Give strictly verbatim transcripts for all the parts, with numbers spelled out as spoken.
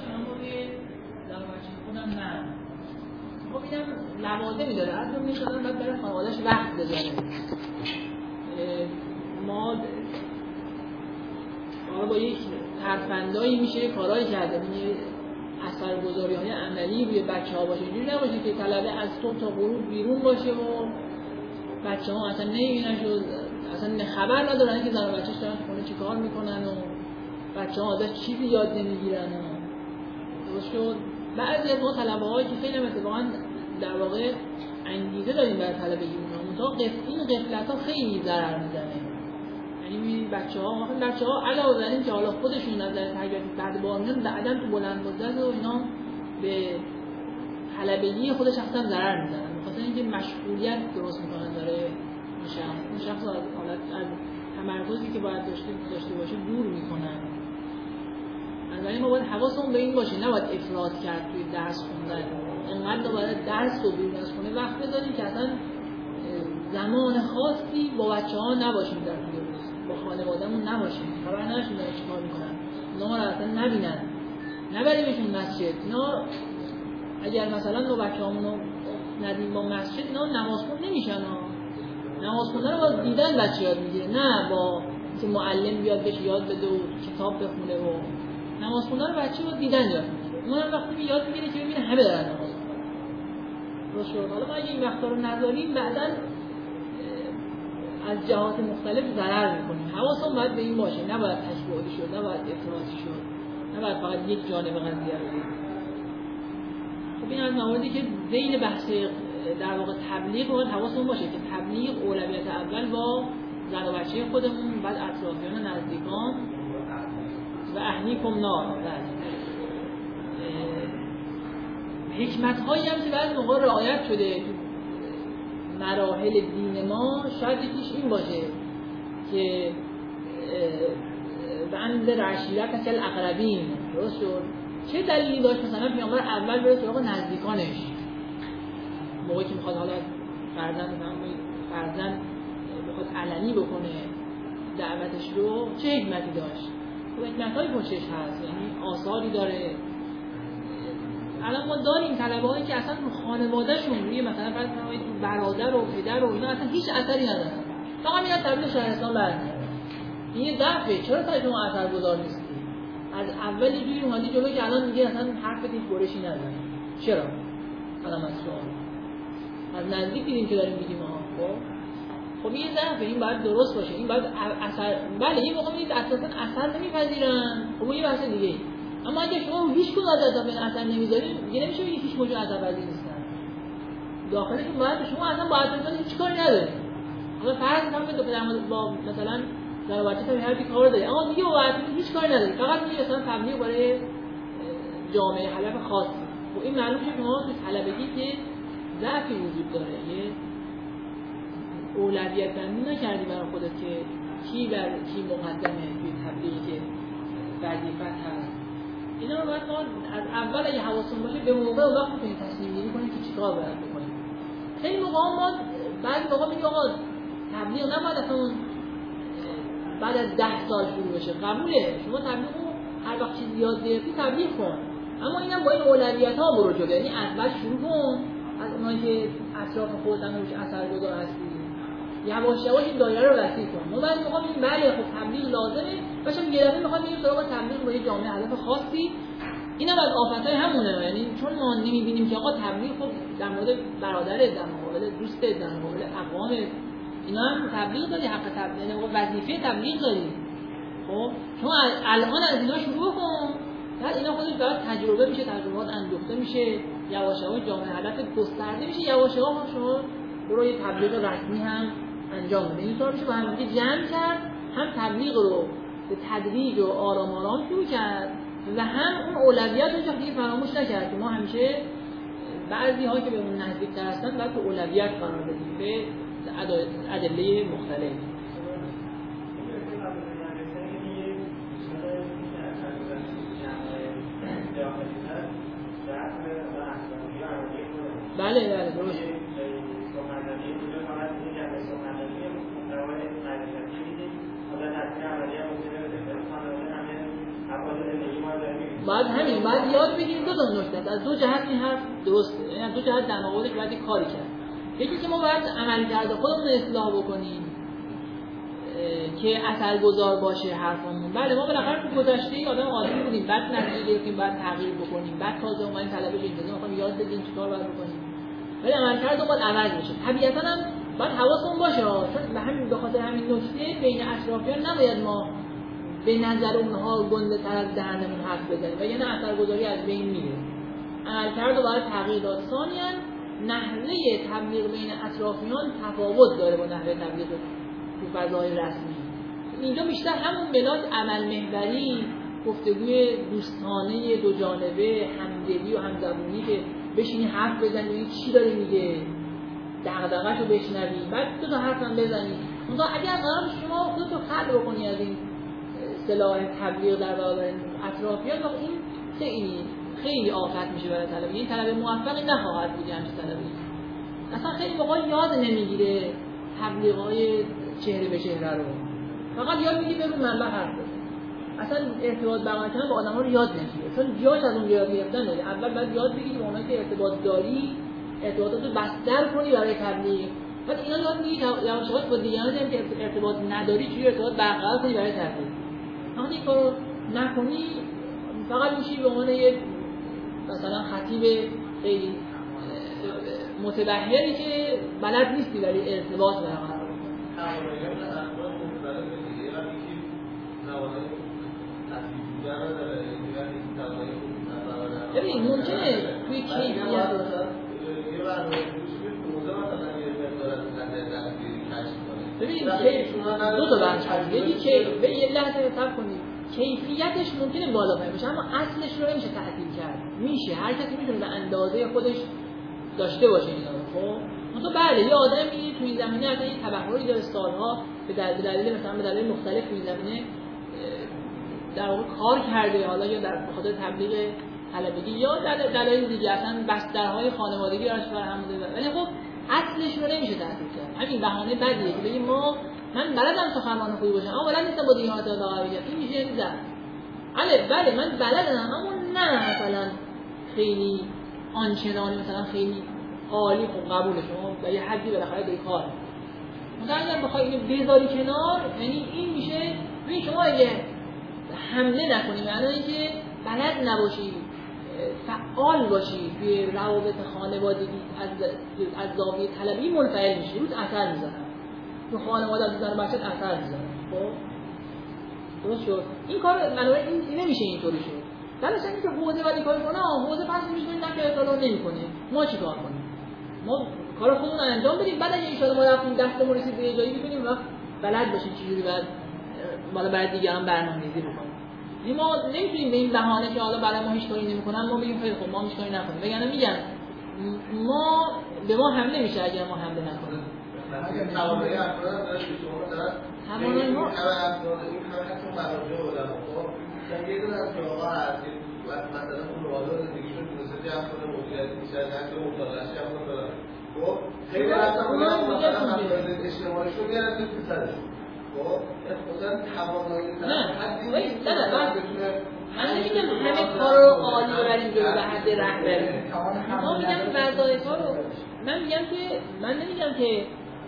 شنبه در بچه خودم نه. خب اینم لوازمی داره. از اون میشدن باید برای خانوادهش وقت بذاره. ما حالا با یک ترفندایی میشه کارهایی کرده. یعنی اثرگذاری‌های عملی روی بچه‌ها باشه. اینجوری نباشه که طلبه از صبح تا غروب بیرون باشه و بچه‌ها اصلا نمی‌بیننش و اصلا خبر ندارن که زن و بچه‌ش دارن خونه چیکار میکنن و بچه‌ها ازش چیزی یاد نمیگیرن. درست شد. بعضی از ما طلبه‌هایی که خیلی اتفاقاً در واقع انگیزه داریم برای طلبگی اونها، منتها این غفلت‌ها خیلی ضرر میزنه. یعنی بچه‌ها مثلا بچه‌ها علاوه بر این که حالا خودشون نظر تربیتی بعد بار میان بعداً تو بلند مدت و اینا به طلبگی خودش اصلا ضرر میزنن. مثلا اینکه مشغولیت درست میکنن داره میشه اون شخص از حالت از تمرکزی که باید داشته داشته باشه دور میکنن. بنابراین ما باید حواسمون به این باشه، نباید افراط کرد توی درس خوندن. انقدر باید درس رو بیرون از خونه وقت بذاریم که اصلا زمان خاصی با بچه‌ها نباشیم در طول روز، با خانواده‌مون نباشیم، خبر نداشتیم دارن چیکار میکنن، اونا رو اصلا نبینن، نبریمشون مسجد. اینا اگر مثلا ما بچه‌هامون رو ندیم با مسجد، اینا نماز خون نمیشن ها. نماز خوندن رو با دیدن بچه یاد میگیره، نه با که معلم بیاد بهش یاد بده و کتاب بخونه. و نماز خوندن رو بچه با دیدن یاد میگیره. اون هم وقتی یاد میگیره که ببینه همه دارن نماز میخونن. درست شد. حالا ما اگه این وقتا رو نذاریم بعداً از جهات مختلف ضرر میکنیم. حواسمون باید به این باشه، نباید تشبیهی شد، نباید افراطی شد، نباید فقط یک جانب قضیه رو دید. خب این از مواردی که ذیل بحث در واقع تبلیغ باید حواسمون باشه که تبلیغ اولویت اول با زن و بچه خودمون، بعد اطرافیان و نزدیکان و اهلیکم نار. حکمت هایی هم که بعضی موقع رعایت شده مراحل دین ما، شاید یکیش این باشه که بند رعشیرت کل اقربین. درست شد. چه دلیلی داشت مثلا پیامبر اول بره سراغ نزدیکانش موقعی که میخواد حالا فرزند فرزند بخواد علنی بکنه دعوتش رو؟ چه حکمتی داشت؟ خب حکمت‌های پشتش هست، یعنی آثاری داره. الان ما داریم طلبه‌هایی که اصلا رو خانواده‌شون روی مثلا فرض کنید تو برادر و پدر و اینا اصلا هیچ اثری ندارن، فقط میاد تبلیغ شهرستان برمی‌دارن. این یه ضعفه. چرا تا شما اثرگذار نیستی؟ از اول یه جوری اومدی جلو که الان میگه اصلا حرفت هیچ برشی نداره. چرا؟ الان از شما از نزدیک دیدیم که داریم میگیم ها. خب خب این ضعفه. این باید درست باشه. این باید اثر. بله این موقع میگید اساسا اثر نمیپذیرن. خب یه بحث دیگه. اما اگه شما هیچ کدوم از اثر اثر نمیذارید، دیگه نمیشه بگید هیچ موجود اثر پذیر نیستن. داخلشون باید شما اصلا با اثر هیچ کاری ندارید. حالا فرض کنید دو پدر با مثلا در واقع تا هر کی کار داره، اما دیگه با اثر هیچ کاری ندارید. فقط میگه مثلا تبلیغ برای جامعه حلب خاص. خب این معلومه که شما تو طلبگی که ضعفی وجود داره. یه اولویت بندی نکردی برای خودت که کی بر کی مقدمه توی تبلیغی که وظیفت هست. اینا رو باید ما از اول اگه حواسمون باشه به موقع و وقت کنیم تصمیم گیری کنیم که چیکار باید بکنیم. خیلی موقع ما بعضی موقع میگه آقا تبلیغ نباید اصلا بعد از ده سال شروع بشه. قبوله، شما تبلیغ رو هر وقت چیزی یاد گرفتی تبلیغ کن، اما اینم با این اولویت‌ها برو جلو. یعنی اول شروع کن از اونایی که اطراف خودت هم روش اثرگذار هستی، یواش یواش این دایره رو وسیع کن. ما بعد موقع میگیم بله خب تبلیغ لازمه، باشه یه دفعه میخوام بریم سراغ تبلیغ با یه جامعه هدف خاصی. اینا از آفتای همونه. یعنی چون ما نمیبینیم که آقا تبلیغ خب در مورد برادرت، در مقابل دوستت، در مقابل اقوامت اینا هم تبلیغ داری، حق تبلیغ، یعنی وظیفه تبلیغ داری. خب شما الان از اینا شروع کن، بعد اینا خودش برات تجربه میشه، تجربات اندوخته میشه، یواش یواش جامعه هدف گسترده میشه، یواش یواش شما برو یه تبلیغ رسمی هم انجام بده. این طور میشه با هم دیگه جمع کرد، هم تبلیغ رو به تدریج و آرام آرام شروع کرد و هم اون اولویت رو دیگه فراموش نکرد که ما همیشه بعضی ها که به اون نزدیک‌تر هستن باید تو اولویت قرار بدیم به ادله مختلف. بله بله درست. بعد همین بعد یاد بگیریم دو تا نکته از دو جهت این حرف درسته، یعنی دو جهت در مقابلش باید کاری کرد. یکی که ما باید عملکرد خودمون رو اصلاح بکنیم که اثرگذار باشه حرفمون. بله ما بالاخره تو گذشته آدم عادی بودیم، بعد نتیجه گرفتیم، بعد تغییر بکنیم، بعد تازه اومدیم طلبه اجازه می‌خوام یاد بدیم چیکار باید بکنیم. ولی عملکرد باید عوض بشه. طبیعتاً هم باید حواسمون باشه چون به همین به خاطر همین نکته بین اطرافیان نباید ما به نظر اونها گنده تر از دهنمون حرف بزنیم و یعنی اثرگذاری از بین میره. عملکرد رو باید تغییر داد. ثانیاً نحوه تبلیغ بین اطرافیان تفاوت داره با نحوه تبلیغ تو فضای رسمی. اینجا بیشتر همون ملاک عمل محوری، گفتگوی دوستانه دو جانبه، همدلی و همزبونی که بشینی حرف بزنی این چی داره میگه، دغدغه‌شو بشنوی، بعد دو تا حرف هم بزنی. اونجا اگر قرار شما خودتو خلع بکنی از این اصطلاح تبلیغ در برابر اطرافیان، واقعا این خیلی خیلی آفت میشه برای طلبه. این طلبه موفقی نخواهد بود همین طلبه. اصلا خیلی موقع یاد نمیگیره تبلیغای چهره به چهره رو. فقط یاد میگیره رو منبع حرف بزنه. اصلا ارتباط برقرار کردن با آدم‌ها رو یاد نمیگیره. چون جاش از اون یاد گرفتن داره. اول باید یاد بگیری با اونایی که ارتباط داری، ارتباطات رو بستر کنی برای تبلیغ. بعد اینا یاد میگیری یواش یواش با دیگرانی هم که ارتباط نداری چجوری ارتباط برقرار کنی برای تبلیغ. وقتی این کارو نکنی فقط میشی به عنوان یه مثلا خطیب خیلی متبحری که بلد نیستی ولی ارتباط برقرار کنی. ببین ممکنه توی کیفیت ببین دو تا بحث هست. یکی که به یه لحظه صبر کنید کیفیتش ممکنه بالا پایین باشه اما اصلش رو نمیشه تعطیل کرد. میشه هر کسی میتونه به اندازه خودش داشته باشه اینا رو. خب مثلا بله یه آدمی توی زمینه از این تبحری داره سالها به دلیل مثلا به دلیل مختلف توی زمینه در واقع کار کرده، حالا یا در خاطر تبلیغ طلبگی یا در دلایل دیگه اصلا بسترهای خانوادگی براش فراهم بوده، ولی خب اصلش رو نمیشه تعطیل کرد. همین بهانه بدیه که بگیم ما من بلدم سخنران خوبی باشم اما بلد نیستم با دیگران ارتباط بگیرم. این میشه یعنی ضعف. بله بله من بلدم اما نه مثلا خیلی آنچنانی مثلا خیلی عالی. خب قبول شما به یه حدی بالاخره به کار. مثلا اگه بخوای اینو بذاری کنار یعنی این میشه ببین شما اگه حمله نکنی معنی اینکه بلد نباشی فعال باشی توی روابط خانوادگی از از زاویه طلبی منفعل میشی، روت اثر میذاره. تو خانواده از زن بچت اثر میذاره. خب درست شد. این کار منوی این نمیشه اینطوری شد. درست اینکه حوزه ولی کار کنه، حوزه پس میشونید نه که اطلاع نمیکنه. ما چیکار کنیم؟ ما کار خودمون انجام بدیم بعد اگه ان شاء الله ما رفتیم دستمون رسید به جایی میتونیم وقت بلد باشیم چجوری بعد بالا بعد دیگران برنامه‌ریزی بکنیم. ما نمیتونیم به این بهانه که حالا برای ما هیچ کاری نمی‌کنن ما بگیم خیلی خوب ما هیچ کاری نکنیم. بگن میگن ما به ما حمله میشه اگر ما حمله نکنیم. توانایی افراد داره شما دارن توانایی ما افراد این همه تو مراجع علما خب یعنی یه دونه از آقا هست که مثلا اون روابط زندگیشون تونسته افراد مدیریت میشه حتی مطالعه‌اش هم داره. خب خیلی وقتا اونا مثلا مسائل اجتماعیشون میارن تو پسرشون. خب مثلا توانایی نه نه نه من نمیگم همه کار رو عالی ببریم جلو به حد رهبری. ما میگم وظایف‌ها رو من میگم که من نمیگم که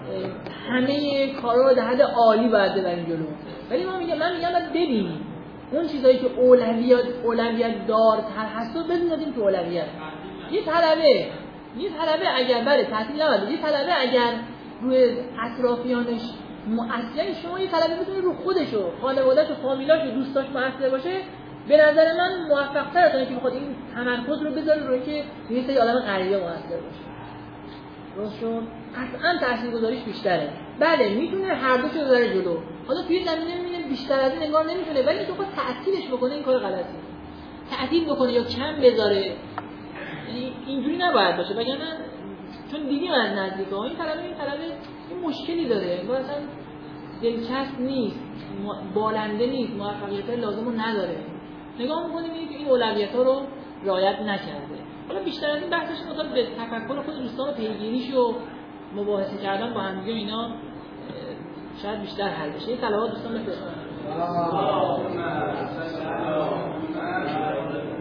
همه کارا رو در حد عالی باید ببریم جلو، ولی ما میگم من میگم باید ببینیم اون چیزایی که اولویت اولویت دارتر هست رو بذاریم تو اولویت. یه طلبه یه طلبه اگر بره تعطیل نباشه، یه طلبه اگر روی اطرافیانش مؤثر، شما یه طلبه بتونه رو خودش و خانواده‌اش و فامیلاش و دوستاش مؤثر باشه، به نظر من موفق‌تره تا اینکه بخواد این تمرکز رو بذاره روی که یه سری آدم غریبه مؤثر باشه. درست شد؟ قطعاً تاثیرگذاریش بیشتره. بله میتونه هر دو تا ببره جلو. حالا توی زمینه میبینیم بیشتر از این انگار نمیتونه، ولی تو خود تعطیلش بکنه این کار غلطیه. تعطیل بکنه یا کم بذاره یعنی اینجوری نباید باشه. وگرنه چون دیدیم از نزدیکا این طرف این طرف این مشکلی داره، انگار اصلا دلچسب نیست، بالنده نیست، موفقیت لازم رو نداره. نگاه می‌کنیم که این اولویت‌ها رو رعایت نکرده. حالا بیشتر از این بحثش مطابق به تفکر خود دوستان و پیگیریش و مباحثه کردن با هم دیگه اینا شاید بیشتر حل بشه. این طلبات دوستان بفرمایید.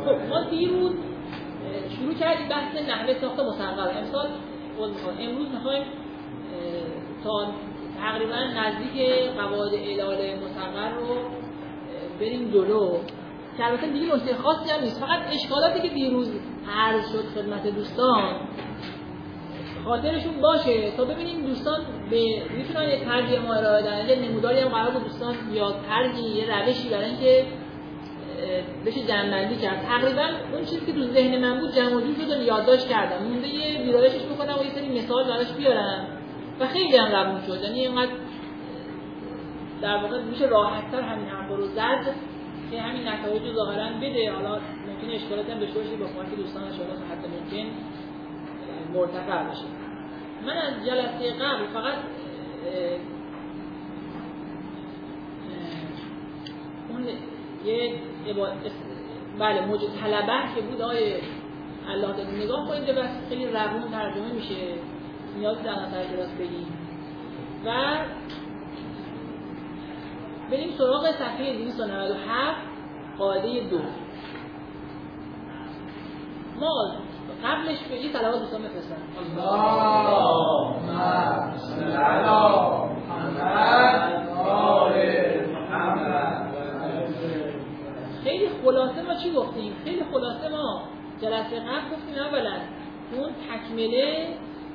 خب ما دیروز شروع کردیم بحث نحوه ساخت مصغر. امسال امروز می‌خوایم تا تقریبا نزدیک قواعد علال مصغر رو بریم جلو که البته دیگه نکته خاصی هم نیست، فقط اشکالاتی که دیروز عرض شد خدمت دوستان خاطرشون باشه تا ببینیم دوستان به میتونن یه طرحی ما ارائه بدن، یه نموداری هم قرار بود دوستان یا طرحی یه روشی برای اینکه بشه جمع‌بندی کرد. تقریبا اون چیزی که تو ذهن من بود جمع و جور شد و یادداشت کردم، مونده یه ویرایشش بکنم و یه سری مثال براش بیارم و خیلی هم روون شد. یعنی اینقدر در واقع میشه راحت‌تر همین حرفا رو زد که همین نتایج رو ظاهراً بده. حالا ممکنه اشکالاتی هم داشته باشه با کمک دوستان ان شاء الله تا حد ممکن مرتفع بشه. من از جلسه قبل فقط اون یه بله موجود طلبه که بود آیه الله تعالی نگاه کنید بس خیلی روون ترجمه میشه، نیاز در نظر کلاس بگیم و بریم سراغ صفحه دویست و نود و هفت قاعده دو. ما قبلش به این صلوات دوستان بفرستن. اللهم صل علی محمد و آل محمد. خیلی خلاصه ما چی گفتیم؟ خیلی خلاصه ما جلسه قبل گفتیم اولا اون تکمله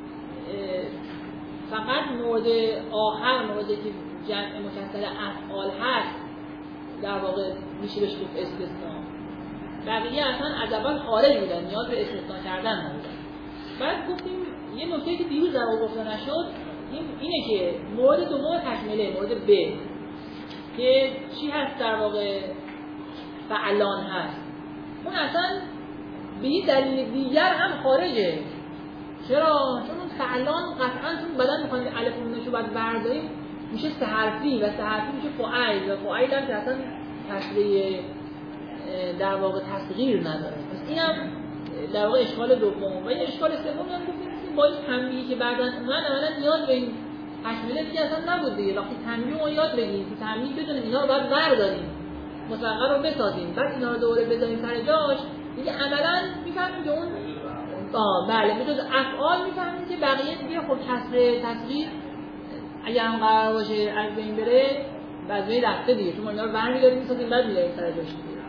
فقط مورد آخر، موردی که جمع مکسر افعال هست در واقع میشه بهش گفت استثناء. بقیه اصلا از اول خارج بودن، نیاز به استثناء کردن نداشتن. بعد گفتیم یه نکته که دیروز در واقع گفته نشد این اینه که مورد دوم تکمله مورد ب که چی هست در واقع فعلان هست، اون اصلا به یه دلیل دیگر هم خارجه. چرا؟ چون اون فعلان قطعا چون بدن میخوایم الف و نونشو باید برداریم میشه سه حرفی و سه حرفی میشه فعیل و فعیل هم که اصلا تصریح در واقع تصغیر نداره. پس این هم در واقع اشکال دوم و یه اشکال سوم هم گفتیم با این تنبیهی که بعداً من اولا نیاز به این تکمیل دیگه اصلا نبود دیگه. وقتی تنبیه رو یاد بگیریم که تنبیه بدونیم اینا رو باید برداریم مصغر رو بسازیم بعد اینا رو دوباره بذاریم سر جاش دیگه عملاً میفهمیم که اون آه بله میتونه افعال میفهمیم که بقیه دیگه خب کسر تصغیر اگر هم قرار باشه از بین بره بعضی رفته دیگه، چون ما اینا رو برمی‌داریم میسازیم بعد می‌ذاریم سر جاش دیگه.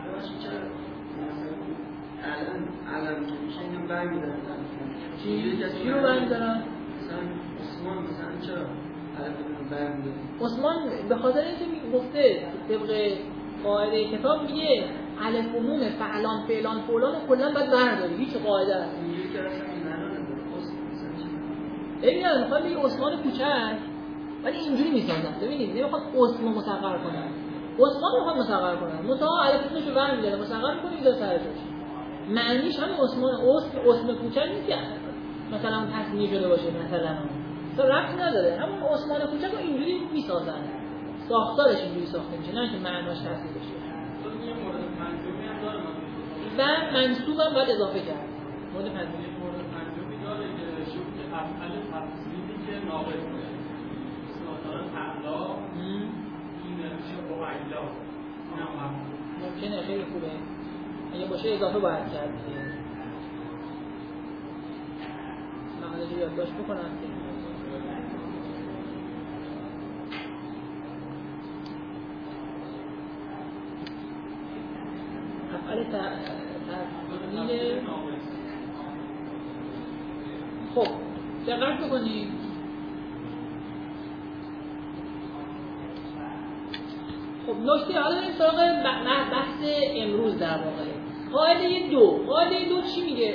الان الان که میشه اینو برمی‌دارن چی؟ چی رو برمی‌دارن؟ مثلا عثمان مثلا چرا الان اینو برمی‌دارن؟ عثمان به خاطر اینکه گفته طبق قاعده کتاب میگه الف و نون فعلان فعلان فلان رو کلا باید برداری، هیچ قاعده است. اینجوری که اصلا این معنا نداره. مثلا چی؟ ببینید میخوام بگم عثمان کوچک ولی اینجوری میسازن. ببینید نمیخواد اسم رو مصغر کنن. عثمان رو میخواد مصغر کنن. مصغر الف و نونشو برمی‌داره مصغر می‌کنه میذاره سر جاش. معنیش همین عثمان اسم اسم کوچک نیست که مثلا اون تصمیه شده باشه مثلا. اصلا ربطی نداره. همون عثمان کوچک رو اینجوری میسازن. ساختارش اینجوری ساخته میشه نه که معناش تفسیر بشه. و منصوب هم باید اضافه کرد. مورد پنجمی مورد پنجمی داره که شوک افعال تفصیلی که ناقص باشه. مثلا تعلا این میشه فعلا. ممکنه خیلی خوبه. اگه باشه اضافه باید کرد. من حالا یادداشت بکنم. افعال تفصیل خب دقت بکنید. خب نکته حالا بریم سراغ بحث امروز در واقع. قاعده دو قاعده دو چی میگه؟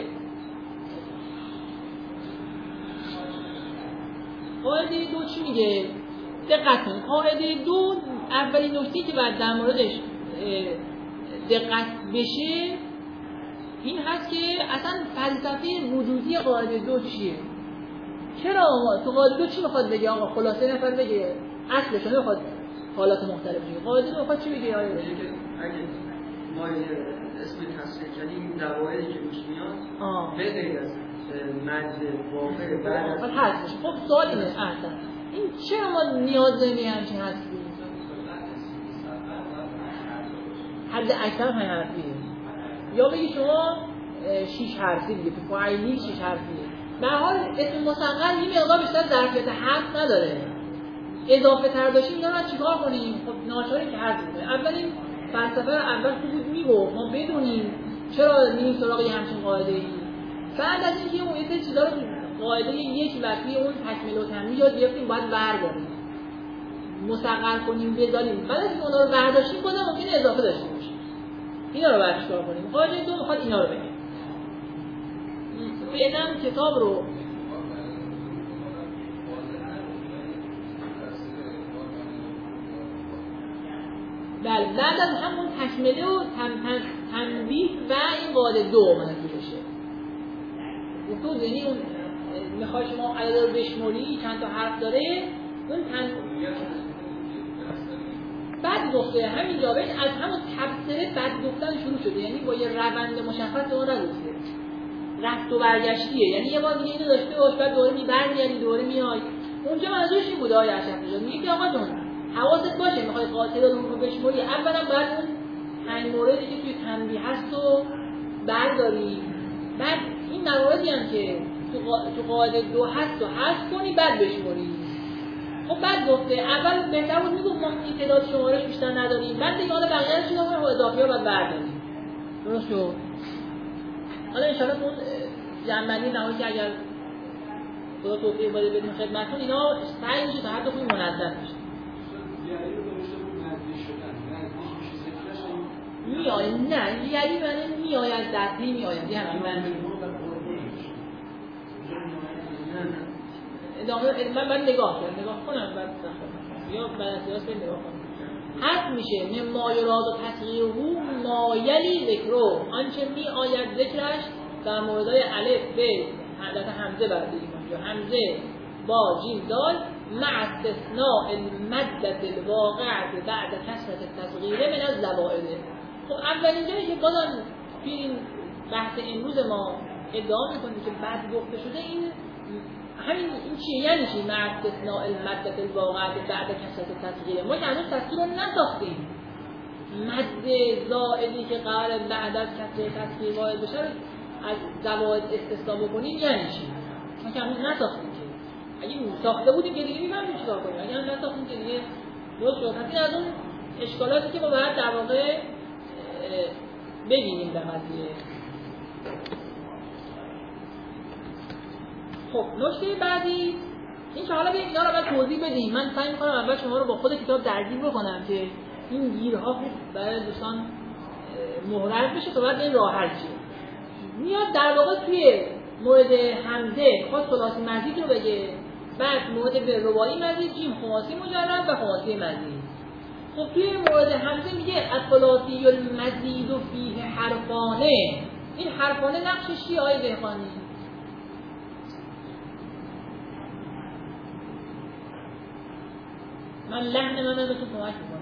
قاعده دو چی میگه؟ دقت کنید. قاعده دو اولین نکته که باید در موردش دقت بشه این هست که اصلا فلسفه وجودی قاعده دو چیه؟ چرا آقا تو قاعده دو چی میخواد بگه؟ آقا خلاصه نفر بگه اصلش نمیخواد حالات مختلف بگه. قاعده دو میخواد چی بگه؟ آیا اگه ما اسم تصریح کردیم این دوایری که میش میاد به غیر از مد واقع بعد از هستش. خب سوال اینه اصلا این چرا ما نیاز داریم همچین هستیم؟ حد اکثر همین حرفیه. یا بگی شما شش حرفی دیگه، فاعلی شش حرفیه. به هر حال اسم مصغر یه مقدار بیشتر ظرفیت حرف نداره. اضافه تر داشتیم اینا رو چیکار کنیم؟ خب ناچاره که حذف کنیم. اولین فلسفه رو اول خوب بود میگفت ما بدونیم چرا میریم سراغ یه همچین قاعده‌ای. بعد از اینکه اون یه سری چیزا رو قاعده یک و توی اون تکمیل و تمویل یاد گرفتیم باید برداریم. مصغر کنیم بذاریم. بعد از اینکه اونا رو برداشتیم بازم ممکنه اضافه داشته باشیم. اینا رو بعدش کار کنیم. قاعده دو میخواد اینا رو بگه. فعلا کتاب رو بله بعد از همون تکمله و تنبیه و این قاعده دو منظور بشه. اون تو یعنی اون میخوای شما عدد رو بشموری چند تا حرف داره اون تن بعد گفته همینجا بهش از همون تبصره بعد گفتن شروع شده، یعنی با یه روند مشخص اون نگفته، رفت و برگشتیه، یعنی یه بار دیگه اینو داشته باش بعد دوباره میبرگردی دوباره میای. اونجا منظورش این بوده آیه اشرف نژاد میگه که آقا جون حواست باشه میخوای قاطع رو بشموری اولا باید اون پنج موردی که توی تنبیه هست رو برداری، بعد این مواردی هم که تو قاعده دو هست و حذف کنی بعد بشموری. خب بعد گفته اول بهتر بود میگفت ما این تعداد شمارش بیشتر نداریم، بعد دیگه حالا بقیه‌اش رو ما اضافی ها باید برداریم. درست شد؟ حالا ان شاءالله اون جنبندی نهایی که اگر خدا توفیق بده بدیم خدمتتون اینا سعی میشه تا حد خوبی منظم بشه. میآید نه یعنی من میآید دستی میآید یه همین من ادامه من بعد نگاه کنم نگاه کنم بعد یا بعد از سیاست نگاه کنم حرف میشه من مایراد و تسغیره مایلی ذکرو آنچه میآید ذکرش در موردهای الف ب حالت حمزه برداریم یا حمزه با جیم دال مع استثناء المدة الواقعة بعد کسرت التصغیره من الزوائد. خب اولین جایی که بازم توی این بحث امروز ما ادعا میکنیم که بعد گفته شده این همین این چیه؟ یعنی چی؟ مع استثناء المدة الواقعة بعد کسرت التصغیره. ما که هنوز تصغیر رو نساختیم، مد زائدی که قرار بعد از کسرت تصغیر واحد بشه از زوائد استثنا بکنیم یعنی چی؟ ما که هنوز نساختیم که اگه ساخته بودیم که دیگه میفهمیم چیکار کنیم، اگه هم نساختیم که دیگه درست شد. همین از اون اشکالاتی که ما باید در واقع ببینیم در قضیه. خب نکته بعدی این که حالا ببین اینا رو باید توضیح بدیم. من سعی می‌کنم اول شما رو با خود کتاب درگیر بکنم که این گیرها خوب برای دوستان محرز بشه تا بعد این راه حل شه. میاد در واقع توی مورد حمزه خاص ثلاثی مزید رو بگه، بعد مورد به رباعی مزید جیم خماسی مجرد و خماسی مزید. خب توی مورد حمزه میگه الثلاثی المزید فیه حرفانه. این حرفانه نقشش چیه آقای دهقانی؟ من لحن من رو بهتون کمک میکنم.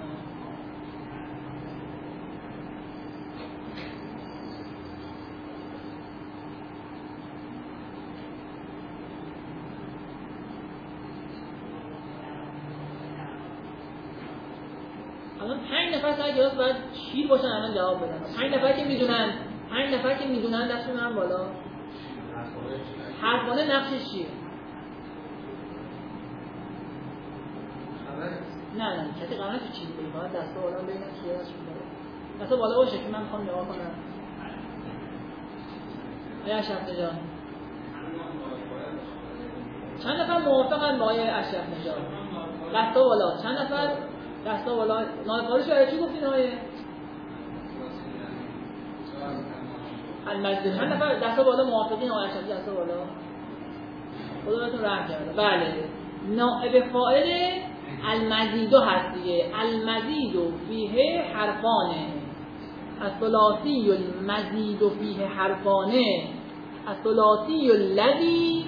الان پنج نفر سر کلاس باید شیر باشن الان جواب بدن. پنج نفر که میدونن پنج نفر که میدونن دست من بالا. حرفانه نقشش چیه؟ نه نه کسی قرار نیست چیزی بگه، باید دستا بالا ببینم کیه هست شده. دستا بالا باشه که من میخوام نگاه کنم. آیا اشرف نژاد چند نفر موافقن با آقای اشرف نژاد؟ دستا بالا. چند نفر دستا بالا؟ نایب قاری شاید چی گفتین آقای المجد؟ چند نفر دستا بالا موافقین آقای اشرف؟ دستا بالا. خدا بهتون رحم کرده. بله نائب فاعل المزیدو هست دیگه. المزیدو فیه حرفانه. الثلاثی المزیدو فیه حرفانه. الثلاثی الذی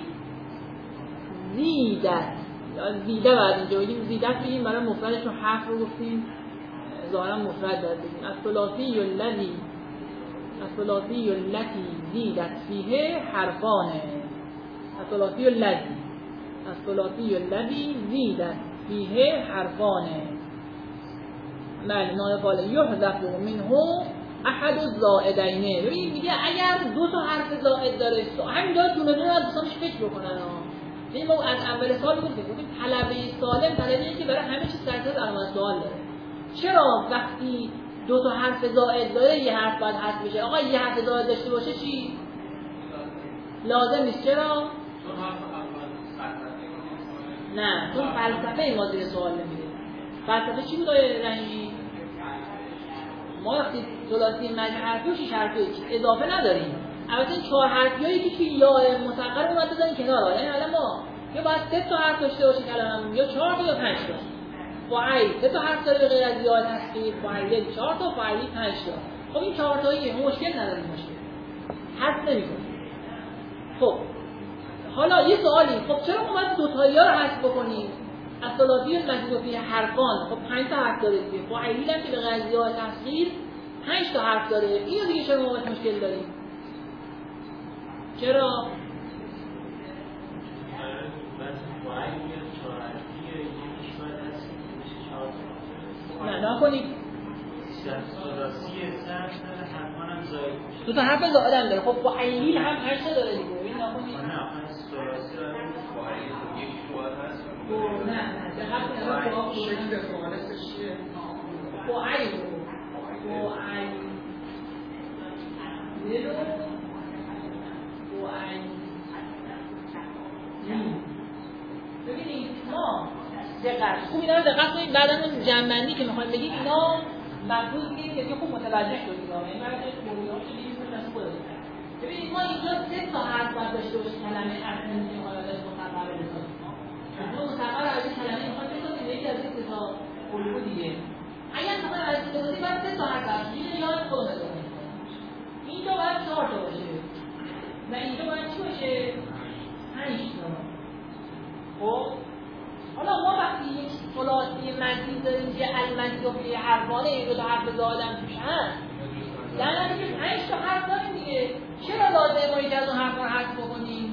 زیدت زیده بعد اینجا بگیم زیدت بگیم برای مفردش رو حرف رو گفتیم ظاهرا مفرد باید بگیم. الثلاثی الذی الثلاثی التي زیدت فیه حرفانه. الثلاثی الذی الثلاثی الذی زیدت فیه حرفانه. بله نایب فاعل یحذف منه احد الزائدینه. ببین میگه اگر دو تا حرف زائد داره همینجا دونه دونه از دوستانش فکر بکنن ها. یعنی ما از اول سال گفتیم ببین طلبه سالم طلبه‌ایه که برای همه چیز سرتر علامت سوال داره. چرا وقتی دو تا حرف زائد داره یه حرف باید حذف بشه؟ آقا یه حرف زائد داشته باشه چی؟ لازم نیست. چرا؟ نه چون فلسفه ما زیر سوال نمیره. فلسفه چی بود آقای رنجی؟ ما وقتی ثلاثی مجموع حرفی و شش حرفی اضافه نداریم. البته این چهار حرفیایی که توی یا مسقر اومد بزنیم کنار. یعنی الان ما یا باید سه تا حرف داشته باشه کلمه‌مون یا چهار تا یا پنج تا. فاعل سه تا حرف داره به غیر از یا تسخیر، فاعل چهار تا، فاعلی پنج تا. خب این چهار تاییه، مشکل نداره مشکل. حذف نمی‌کنه. خب حالا یه سوالی، خب چرا اومد دو تایی‌ها رو حذف بکنیم؟ از ثلاثی مجموع فیه حرفان، خب پنج تا حرف داره دیگه. فاعلی هم که به غیر از یا تسخیر پنج تا حرف داره. اینو دیگه چرا ما مشکل داریم؟ چرا؟ نه نکنید دو تا حرف زائد هم داره. خب فاعلی هم پنج تا داره دیگه. این نکنید نه نه دقیقاً نه شکل فعالش چیه؟ فاعل فاعل نلو فاعل ببینید ما دقت خوب اینا رو دقت کنید. بعدا اون جمع‌بندی که می‌خوایم بگیم اینا مفروض نیست که خوب متوجه شدید. یعنی بعد از موضوعات چیزی مثل خودتون ببینید ما اینجا سه تا حرف باید داشته باشیم کلمه اصلی که حالت مقرر بسازیم. اون مقرر از این کلمه می‌خواد بسازیم یکی از این سه تا الگو دیگه. اگر می‌خوایم از این بسازیم باید سه تا حرف داشته باشیم. یاد خودتون بسازیم. اینجا باید چهار تا باشه. و اینجا باید چی باشه؟ پنج تا. خب حالا ما وقتی یک ثلاثی مزید داریم که المزید فی حرفانه این دو تا حرف زائد هم توش هست در نتیجه پنج تا حرف داریم دیگه. چرا لازمه ما یکی از اون حرفا رو حذف بکنیم؟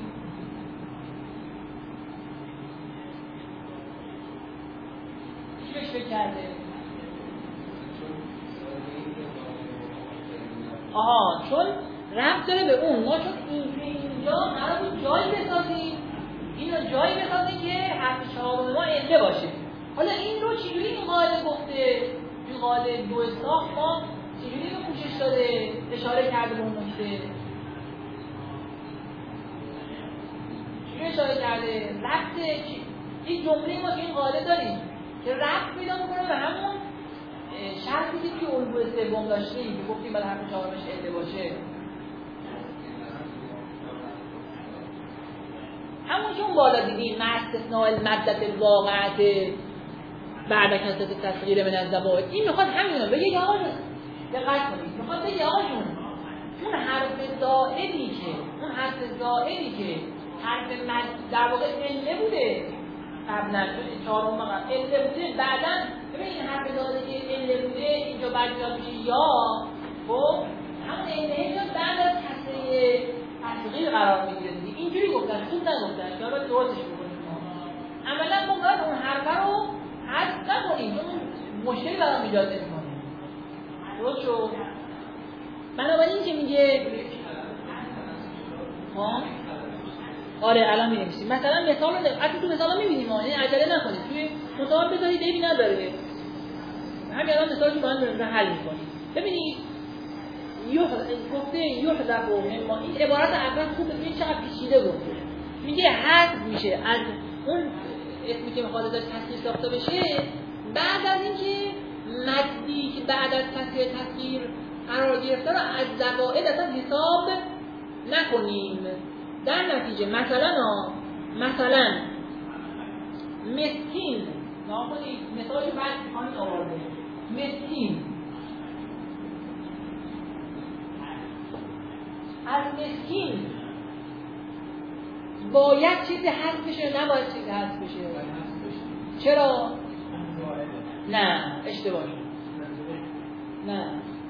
کی بهش فکر کرده؟ آها چون ربط داره به اون. ما چون این اینجا قرار بود جایی بسازیم اینو جایی بسازیم که حرف چهارم ما علته باشه. حالا این رو چجوری این قاعده گفته؟ این قاعده دو ساخت ما چجوری رو پوشش داده؟ اشاره کرده به اون نکته. چجوری اشاره کرده؟ ربط این جمله ما که این قاعده داریم که ربط پیدا میکنه به همون شرطی که توی الگوی سوم داشتیم که گفتیم باید حرف چهارمش علته باشه. همون که اون بالا دیدیم مع استثناء المدة الواقعة بعد کسرت التصغیر من الزوائد. این میخواد همینو بگه آقا دقت کنید. میخواد بگه آقا اون حرف زائدی که اون حرف زائدی که حرف مد در واقع عله بوده قبلا چهارم فقط عله بوده بعداً ببین این حرف زائدی که عله بوده اینجا برمیاد میشه یا خب همون عله که بعد از کسره تصغیر قرار میگیره دیگه. اینجوری گفتن خوب نگفتن که حالا درستش بکنیم. عملا ما باید اون حرفه رو حذف نکنیم چون مشکلی برام ایجاد نمی‌کنه. درست شد؟ بنابراین که میگه ها آره الان می‌نویسیم مثلا مثال رو حتی تو مثالا می‌بینیم ها یعنی عجله نکنید توی مطابق بذارید عیبی نداره. همین الان مثالشو با هم حل می‌کنیم. ببینید گفته یحذف مما این عبارت اول خوب ببینید چقدر پیچیده گفته. میگه حذف میشه از اون اسمی که میخواد ازش تصغیر ساخته بشه بعد از اینکه مدی که بعد از تصغیر تصغیر قرار گرفته رو از زوائد اصلا حساب نکنیم. در نتیجه مثلا مثلا مسکین ناخونید مثالش بعد همین آورده مسکین از مسکین باید چیزی حذف بشه نباید چیزی حذف بشه. چرا؟ نه اشتباه نه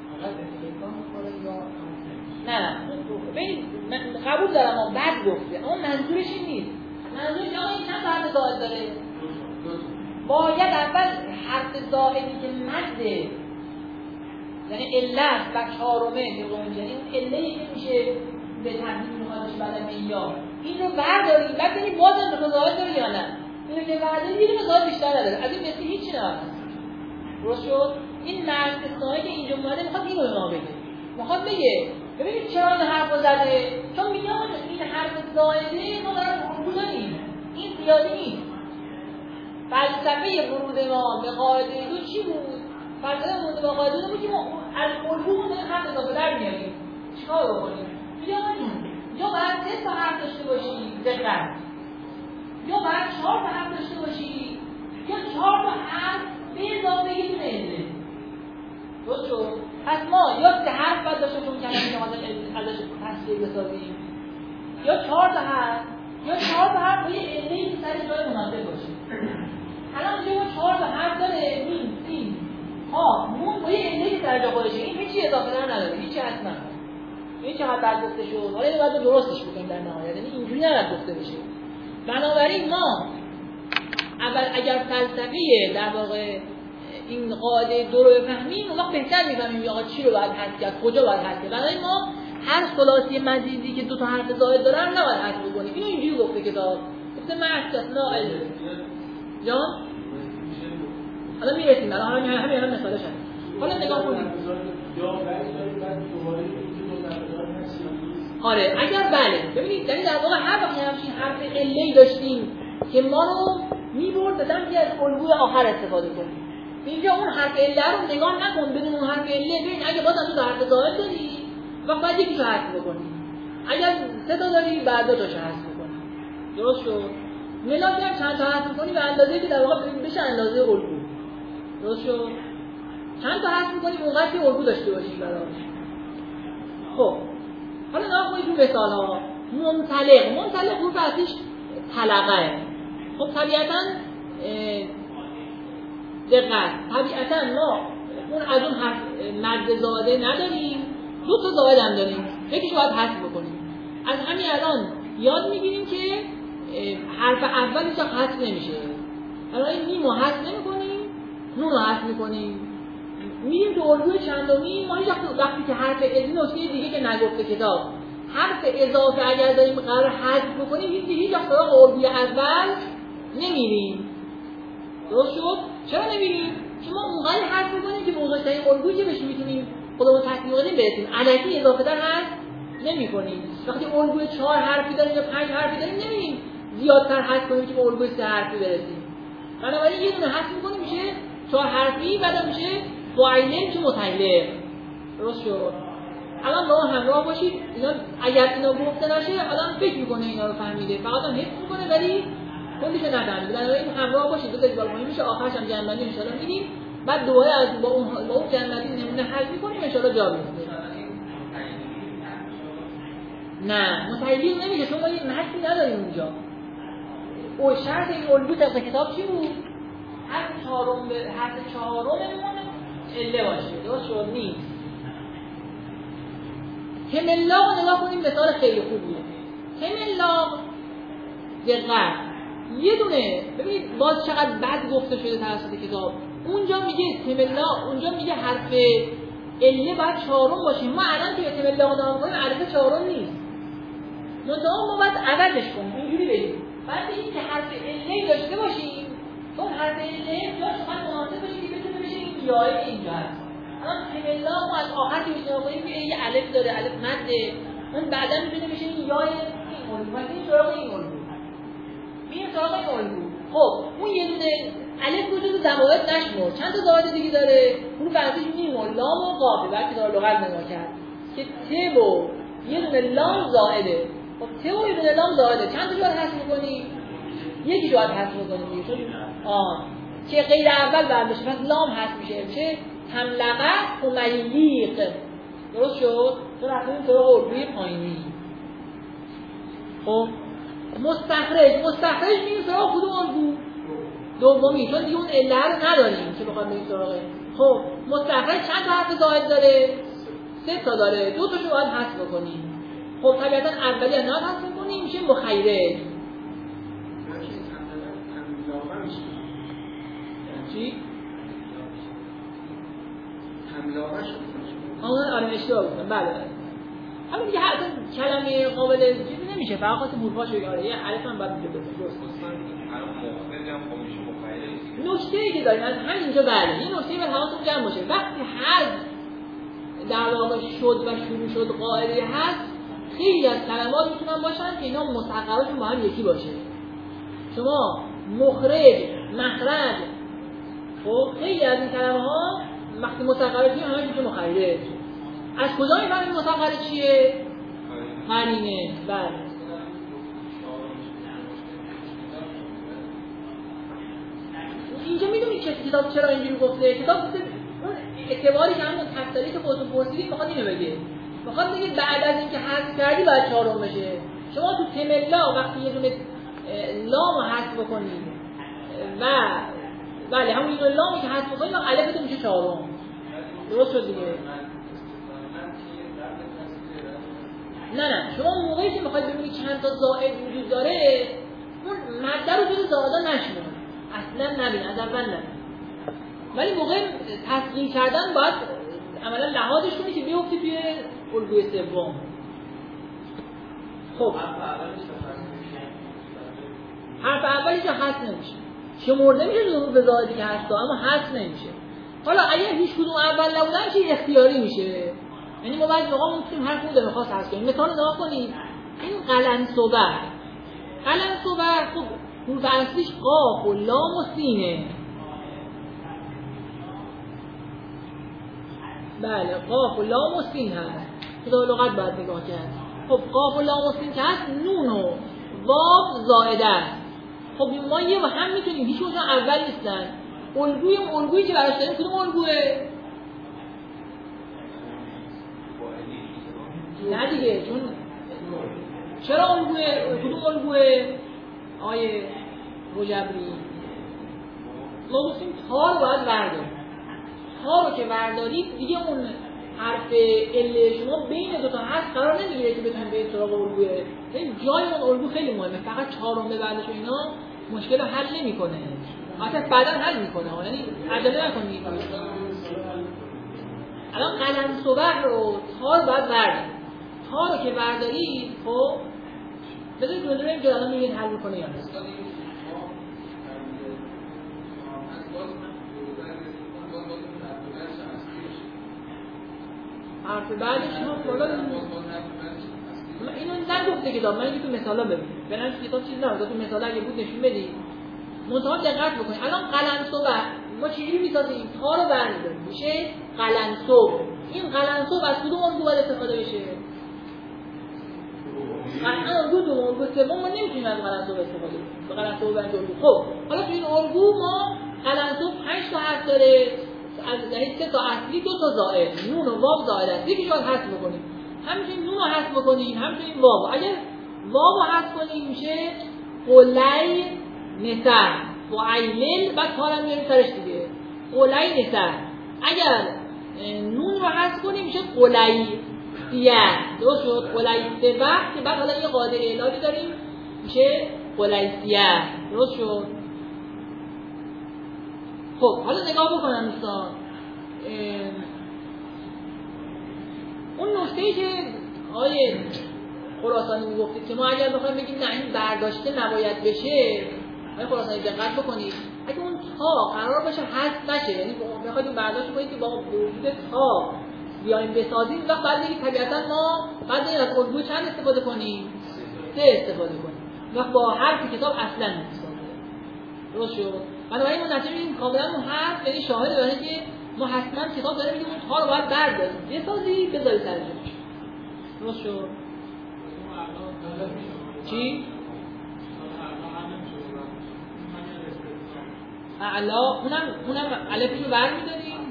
نه نه ببین من قبول دارم اما بد گفته اما منظورش این نیست. منظورش آقا این چند حرف زائد داره؟ باید اول حرف زائدی که مده یعنی علت و چهارمه یعنی اون علتی که میشه به ترتیب میخوادش بعد معیار این رو برداریم بعد ببینید بازم دو تا زائد داره یا نه. اینو که برداریم یه دونه زائد بیشتر نداره، از این مثل هیچ نه. درست شد؟ این مرد استثنایی که اینجا اومده میخواد اینو به ما بگه. میخواد بگه ببینید چرا این حرفو زده؟ چون میاد این حرف زائده ما داریم ورود داریم. این زیادی نیست. فلسفه ورود ما به قاعده دو چی بود؟ فلسفه ورود به قاعده دو بود که ما از الگو داریم حرف اضافه در میاریم. چیکار بکنیم؟ یا یا باید سه تا حرف داشته باشی دقت، یا باید چهار تا حرف داشته باشی، یا چهار تا حرف به اضافه یه دونه علت. درست شد؟ پس ما یا سه حرف باید داشته باشیم که الان ازش تصویر بسازیم، یا چهار تا حرف، یا چهار تا حرف با یه علتی که سر جای مناسب باشه. الان اینجا چهار تا حرف داره میم، سین، ها، نون با یه علتی که سر جا خودشه. این هیچی اضافه در نداره، هیچی اصلا. این چقدر بد گفته شد. حالا اینو باید درستش بکنیم در نهایت. یعنی اینجوری نباید گفته بشه. بنابراین ما اول اگر فلسفه در واقع این قاعده دو رو بفهمیم اون وقت بهتر میفهمیم آقا چی رو باید حذف کرد، کجا باید حذف کرد. بنابراین ما هر ثلاثی مزیدی که دو تا حرف زائد داره رو نباید حذف کنیم. اینو اینجوری گفته کتاب. گفته ما استثناء جان حالا میرسیم. الان همین همین الان مثالش هست. حالا نگاه کنید. آره اگر بله ببینید یعنی در واقع هر وقت همچین حرف عله‌ای داشتیم که ما رو می‌برد دادن که از الگوی آخر استفاده کنیم. اینجا اون حرف عله رو نگاه نکن بدون اون حرف عله. ببین اگه بازم تو حرف زائد داری وقت بعد یکیشو حذف بکنی، اگر سه تا داری بعد دو تاشو حذف بکنی. درست شد؟ ملاک هم چند تا حذف کنی به اندازه‌ای که در واقع بشه اندازه الگو. درست شد؟ چند تا حذف کنی اونقدر که الگو داشته باشی براش. خب حالا نگاه کنید تو مثال‌ها. منطلق منطلق حروف اصلیش طلقه. خب طبیعتاً دقت طبیعتاً ما اون از اون حرف مد زائده نداریم، دو تا زائد هم داریم، یکیشو باید حذف بکنیم. از همین الان یاد میگیریم که حرف اولش حذف نمیشه. الان این میمو حذف نمی‌کنیم، نون رو حذف می‌کنیم. میریم تو الگوی چندمی. ما هیچ وقتی که حرف این نکته دیگه که نگفته کتاب حرف اضافه اگر داریم قرار حذف بکنیم هیچ هیچ وقت سراغ الگوی اول نمیریم. درست شد؟ چرا نمیریم؟ چون ما اونقدر حذف می‌کنیم که بزرگترین الگویی که بهش میتونیم خودمون تطبیق بدیم برسیم. الکی اضافه در حذف نمی‌کنیم. وقتی الگوی چهار حرفی داریم یا پنج حرفی داریم نمیریم زیادتر حذف کنیم که به الگوی سه حرفی برسیم. بنابراین یه دونه حذف می‌کنیم میشه چهار حرفی، بعد میشه فاعلین که متعلق. درست شد؟ الان با همراه باشید. اینا اگر اینا گفته نشه آدم فکر میکنه اینا رو فهمیده، فقط هم حفظ میکنه ولی کلیشو نفهمیده. بنابراین همراه باشید. بذارید بالا مهم میشه آخرش هم جنبندی ان شاءالله میگیم. بعد دوباره از با اون با اون جنبندی نمونه حل میکنیم ان شاءالله جا میفته. نه متعلق نمیشه چون ما یه متنی نداریم اونجا. او شرط این الگو طبق کتاب چی بود؟ حرف چهارم به حرف چهارممون عله باشه. درست شد؟ نیست. تملاق نگاه کنیم مثال خیلی خوبیه. تملاق دقت یه دونه ببینید باز چقدر بد گفته شده توسط کتاب. اونجا میگه تملاق، اونجا میگه حرف عله باید چهارم باشه. ما الان که تملاق نام کنیم حرف چهارم نیست. منتها ما باید عوضش کنیم. اینجوری بگیم. بعد بگیم که حرف عله داشته باشیم. چون حرف عله جاش باید مناسب باشه که بتونه بشه این یای اینجا هست. الان تملاق ما از آخر که می‌شنویم کنیم که یه الف داره، الف مده. اون بعدا میتونه بشه این یای این الگو. مثلا این سراغ این الگو. میریم سراغ این الگو. خب اون یه دونه الف رو جزو زوائد نشمر. چند تا زائد دیگه داره؟ اون بعدش میم و لام و قاف. بعد داره لغت نگاه کرد که ت و یه دونه لام زائده. خب ت و یه دونه لام زائده. چند تا جواب حذف می‌کنی؟ یکی جواب حذف می‌کنی. چون آ که غیر اول بعد بشه پس لام حذف میشه. میشه تملقه خمیلیق. درست شد؟ چون رفتیم سراغ الگوی پایینی. خب مستخرج مستخرج میریم سراغ کدوم الگو؟ دومی. چون دیگه اون عله رو نداریم که بخواد بریم سراغ. خب مستخرج چند تا حرف زائد داره؟ سه تا داره. دو تاشو باید حذف بکنیم. خب طبیعتا اولی از نهاد حذف کنیم میشه مخیرج. چی؟ تملاقه شد آن آره اشتباه گفتم. بله بله. همین دیگه حتی کلمه قابل چیزی نمیشه، فقط خاطر مورفاش آره یه الف هم بعد میگه درست. نکته‌ای که داریم از همینجا بله این نکته به حواستون جمع باشه. وقتی هر در واقع شد و شروع شد قاعده هست، خیلی از کلمات میتونن باشن که اینا مصغرشون با هم یکی باشه. شما مخرج، مخرج، خب خیلی از این کلمه ها وقتی مصغرشون همه میشه مخرج. از کجا میفهمیم مصغر چیه؟ قرینه. بله. اینجا میدونید که کتاب چرا اینجوری گفته؟ کتاب گفته اون اعتباری که همون تفسیری که خودتون پرسیدید میخواد اینو بگه. میخواد بگه بعد از اینکه حذف کردی باید چهارم بشه. شما تو تملا وقتی یه دونه لام حذف بکنید و بله همون یه لامی که حذف بکنید الفتون میشه چهارم. درست شد دیگه؟ نه نه شما موقعی که میخواید ببینید چند تا زائد وجود داره اون ماده رو جز زائدا نشمرید. اصلا نبین از اول نبین. ولی موقع تصحیح کردن باید عملا لحاظش کنی که بیفتی توی الگوی سوم. خب حرف اولیش حذف نمیشه. شمرده میشه ظهور به زائدی که هست اما حذف نمیشه. حالا اگه هیچ کدوم اول نبودن چی اختیاری میشه. یعنی ما بعد موقع میتونیم هر کدوم درخواست حذف کنیم. مثال نگاه کنید. این قلنسوبر. قلنسوبر خب حروف اصلیش قاف و لام و سینه. بله قاف و لام و سین هست. کتاب لغت باید نگاه کرد. خب قاف و لام و سین که هست نون و واو زائده است. خب ما یه و هم میتونیم هیچ اونجا اول نیستن. الگوی الگویی که براش داریم کدوم الگوه؟ نه دیگه چون چرا الگوه کدوم الگوه؟ آیه رجبری ما گفتیم تا رو باید برداریم. تا رو که بردارید دیگه اون حرف ال شما بین دو تا حرف قرار نمیگیره که بتونید به سراغ الگوه. این جای اون الگو خیلی مهمه. فقط چهارم به بعدش و اینا مشکل رو حل نمیکنه. اصلا بعدا حل میکنه. یعنی عجله نکنید. الان قلنسوبر رو تا رو باید بردارید. تا رو که بردارید خب بذارید دو دونه اینجا الان میبینید حل میکنه یا نه. حرف بعدش شما بالا اینو نگفته کتاب. من اینو تو مثالا ببینید. بنابراین کتاب چیز نبود. تو مثالا اگه بود نشون بدید. منتها دقت بکنید. الان قلنسوبر ما چجوری میسازیم؟ تا رو برمی‌داریم. میشه قلنسوب. این قلنسوب از کدوم الگو باید استفاده بشه؟ قطعا الگو دوم الگو سوم ما نمیتونیم از قلنسوب استفاده کنیم. به قلنسوب بند الگو. خب حالا تو این الگو ما قلنسوب پنج تا حرف داره. از یعنی سه تا اصلی دو تا زائد. نون و واو زائد است. یکی شاید حذف بکنیم. همینطوری نون رو حذف بکنیم، همینطوری واو. اگه واو رو حذف کنیم میشه قلی نسر. فعیل بعد کارم میاریم سرش دیگه. قلی نسر. اگر نون رو حذف کنیم میشه قلی سیه. درست شد؟ قلی سیه که بعد حالا یه قاعده الهی داریم میشه قلی سیه. درست شد؟ خب حالا نگاه بکنم دوستان. اون نکته‌ای که آیه خراسانی میگفتید که ما اگر بخوایم بگیم نه این برداشته نباید بشه، آیه خراسانی دقت بکنید. اگه اون تا قرار باشه حذف نشه، یعنی بخواید اون برداشت کنید که با وجود تا بیایم بسازیم، وقت بعد دیگه طبیعتاً ما بعد از الگو چند استفاده کنیم؟ سه استفاده کنیم. وقت با حرف کتاب اصلاً نمی‌سازه. درست شد؟ بنابراین ما نتیجه این کاملا اون حرف یعنی شاهد داره که ما حتما کتاب داره میگه اون تا رو باید برداریم. بسازی بذاری سر جاش. درست شد؟ چی؟ اعلا اونم اونم الفشو برمی‌داریم.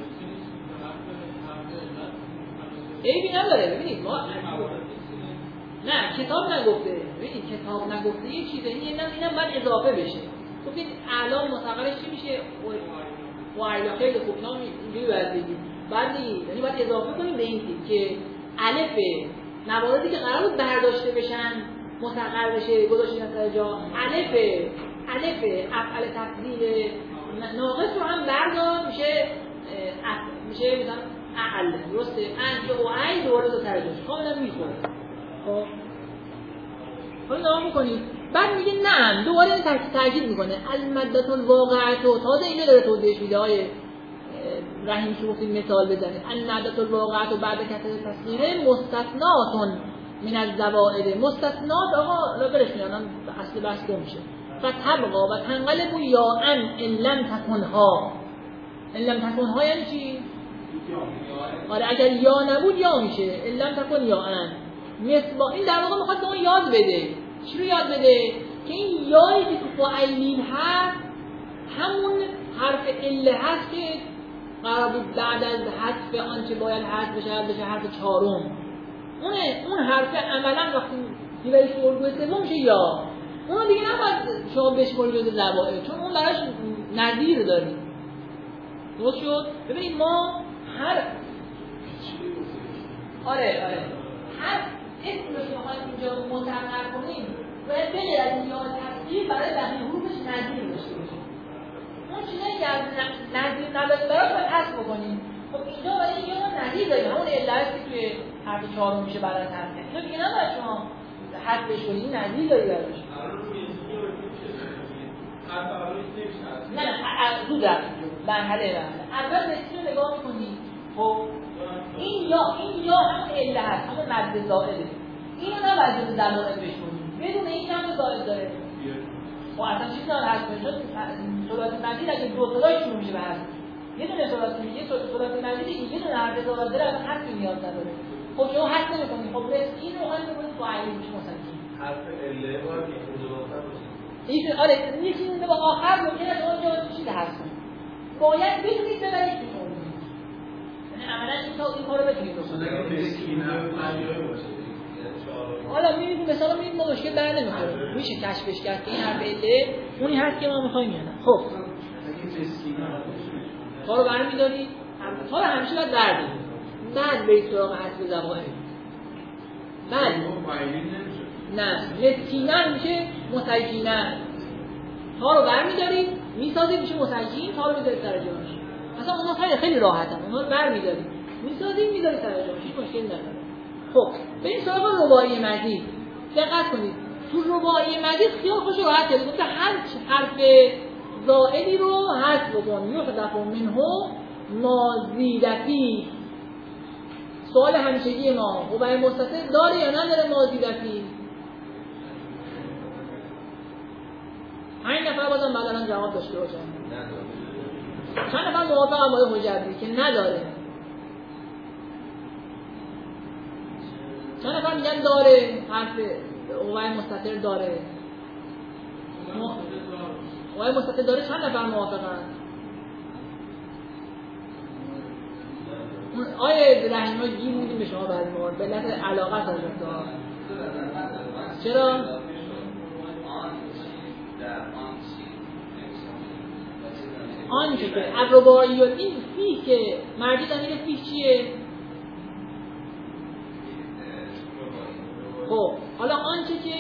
عیبی نداره. ببینید ما نه کتاب نگفته. ببینید کتاب نگفته یه چیزه اینم اینم باید اضافه بشه. گفتید اعلا مصغرش چی میشه؟ و اعلا خیلی خوب اینا اینجوری باید بگیم. بعد بگید یعنی باید اضافه کنیم به این چیز که الف مواردی که قرار بود برداشته بشن مصغر بشه گذاشتن سر جا الف الف افعال تفضیل ناقص رو هم بردار میشه میشه مثلا اعل درسته ان که او ای دوباره دو ترجمه کاملا میخوره. خب حالا نگاه میکنید بعد میگه نه دوباره این تاکید میکنه المدة الواقعه تازه اینو داره توضیح میده های رحیم که گفتیم مثال بزنید المدة الواقعه بعد کسر تصغیره مستثنات من الزوائد مستثنات آقا لا برش میانم اصل بحث گم میشه فتبقا و تنقلب یا ان ان لم تکنها ان لم تکنها یعنی چی؟ آره اگر یا نبود یا میشه ان لم تکن یا ان مثل این در واقع میخواد به اون یاد بده. چی رو یاد بده؟ که این یایی که تو فاعلین هست همون حرف اله هست که قرار بود بعد از حذف آنچه باید حذف بشه بشه حرف چهارم. اونه اون حرف عملا وقتی میبری تو الگوی سوم میشه یا اون دیگه نباید شما بشماری جز زوائد چون اون براش نظیر داریم. درست شد؟ ببینید ما هر آره آره هر اسم رو شما اینجا متقر کنیم باید بغیر از این یا تفسیر برای بقیه حروفش نظیر داشته باشیم. اون چیزایی که از نظیر نداره براش باید حذف بکنیم. خب اینجا برای اینکه ما نظیر داریم همون علت که توی حرف چهارم میشه برای حذف. اینجا دیگه نباید شما حذفش کنید این نظیر داری براش. نه نه از دو در مرحله اول اول بسیار رو نگاه میکنید. خب این یا این یا همون عله هست همون مد زائده اینو نباید جز زوائد بشونید بدون این هم زائد داره. خب اصلا چیز داره هست بشون صورت مدید اگه دو صدای شروع میشه به هست یه دونه صورت میگه صورت مدیدی که یه دونه حرف زائد داره اصلا حرف نیاز نداره. خب شما حرف نمیکنید. خب این رو هم بکنید با علی میشه مسلکی حرف عله باید که خود این آره یه چیزی به آخر ممکنه شما جا چیز هست باید بتونید ببرید تو اون یعنی عملا این تا این کارو بتونید بکنید. حالا میبینید مثلا میبینید ما مشکل در نمیخوره میشه کشفش کرد که این حرف عله اونی هست که ما میخوایم یا نه. خب تا رو برمی‌دارید تا رو همیشه باید بردارید بعد برید سراغ حذف زوائد. بعد نه مسکینن میشه مسکینن تا رو برمی‌دارید میسازید میشه مسکین تا رو میذارید سر جاش. اصلا اونها خیلی خیلی راحتن اونها رو برمی‌دارید میسازید میذارید سر جاش هیچ مشکلی نداره. خب بریم سراغ رباعی مزید. دقت کنید تو رباعی مزید خیال خوش راحت کنید گفته هر حرف زائدی رو حذف بکن یحذف منه ما زید فیه. سوال همیشگی ما رباعی مستتر داره یا نداره ما زید فیه؟ همین نفر بازم بعدا جواب داشته باشن. چند نفر موافق هم باید حجتی که نداره؟ چند نفر میگن داره؟ حرف اوای مستتر داره. اوای مستتر داره چند نفر موافقن؟ آیه رحیما گیر بودیم به شما بعد موارد به علت علاقه تا چرا؟ آنچه که الرباعی این فیه که مرجع ضمیر فیه چیه؟ خب حالا آنچه که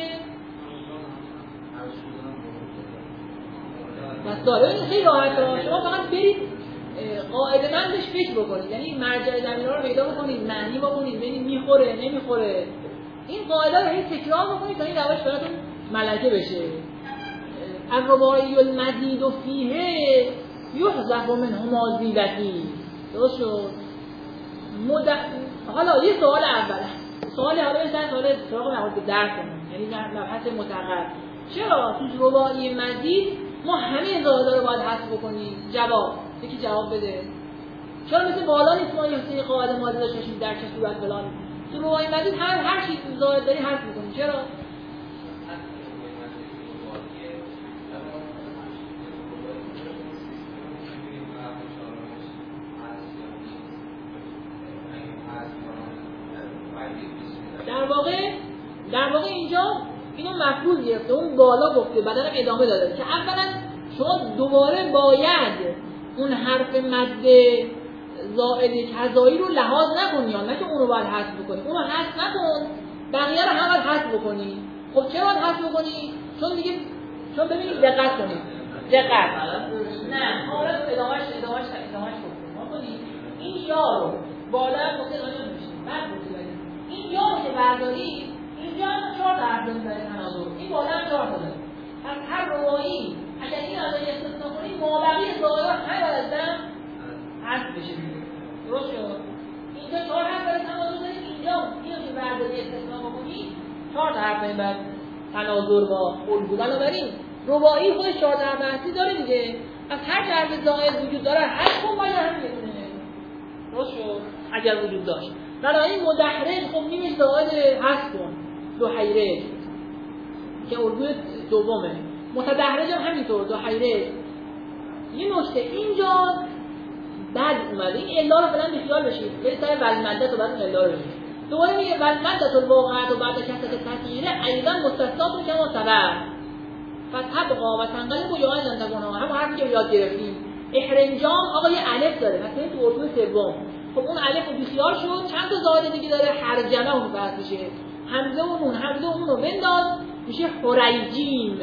بس داره این خیلی راحته شما فقط برید قاعده من بهش فکر بکنید یعنی مرجع ضمیرها رو پیدا بکنید معنی بکنید ببینید میخوره نمیخوره این قاعده رو هی تکرار بکنید تا این روش براتون ملکه بشه. الرباعی المزید فیه یحذف منه ما زیدتی. درست شد؟ مد... حالا یه سوال اوله سوال حالا بزن سوال سراغ مقاله به درس کنیم یعنی مبحث متقر چرا تو رباعی مزید ما همه زائدا رو باید حذف بکنیم؟ جواب یکی جواب بده. چرا مثل بالا نیست ما یه سری قاعده ماده داشته باشیم در چه صورت فلان تو رباعی مزید هر هر چیز زائد داری حذف می‌کنیم. چرا؟ در واقع در واقع اینجا اینو مفعول گرفته اون بالا گفته بعدن ادامه داده که اولا شما دوباره باید اون حرف مد زائد کذایی رو لحاظ نکنی یا نه که اون رو باید حذف بکنی اون رو حذف نکن بقیه رو هم باید حذف بکنی. خب چرا باید حذف بکنی؟ چون دیگه چون ببینید دقت کنید دقت نه حالا ادامهش ادامهش ادامهش بکنید این یا رو بالا هم نقطه آنیا میشه بعد بودیم این یا که برداری اینجا هم چهار تا حرف داریم برای تناظر این بالا هم چهار تا داریم از هر روایی اگر این آزایی استثنا کنیم مابقی زائده هر باید از دم حرف بشه درست شد اینجا چهار حرف برای تناظر داریم اینجا اینو که برداری استثنا بکنیم چهار تا حرف داریم برای تناظر با الگو بنابراین رباعی خودش چهار تا حرف اصلی داره دیگه از هر حرف زائد وجود داره هر کم باید هم میتونه درست شد اگر وجود داشت بنابراین مدحرج خب نیمش زائد هست کن دو حیره که الگوی دومه متدحرج هم همینطور دو حیره یه نکته اینجا بعد اومده این الا رو فعلا بیخیال بشید برید سر ولمدت و بعد اون الا رو بشید دوباره میگه ولمدت الواقعت و بعد کسرت تغییره ایضا مستثنات کما سبق فتبقا و تنقلب و یا ان تکونا همون حرفی که یاد گرفتیم احرنجام آقا یه الف داره مثلا تو الگوی سوم خب اون الف رو بیخیال شد چند تا زائد دیگه داره حرجمه اون بحث میشه همزه و نون همزه و اون رو بنداز میشه حریجین